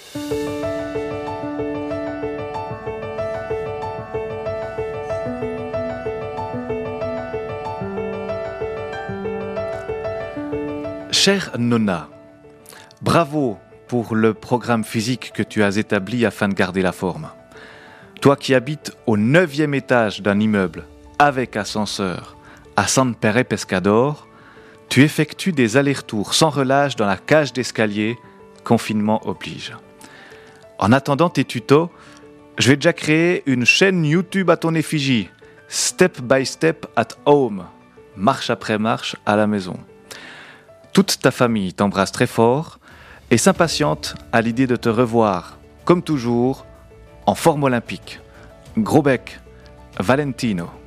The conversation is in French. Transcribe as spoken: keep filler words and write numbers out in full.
Chère Nonna, bravo pour le programme physique que tu as établi afin de garder la forme. Toi qui habites au neuvième étage d'un immeuble avec ascenseur à San Pere Pescador, tu effectues des allers-retours sans relâche dans la cage d'escalier, confinement oblige. En attendant tes tutos, je vais déjà créer une chaîne YouTube à ton effigie, Step by Step at Home, marche après marche à la maison. Toute ta famille t'embrasse très fort et s'impatiente à l'idée de te revoir, comme toujours, en forme olympique. Gros bec, Valentino.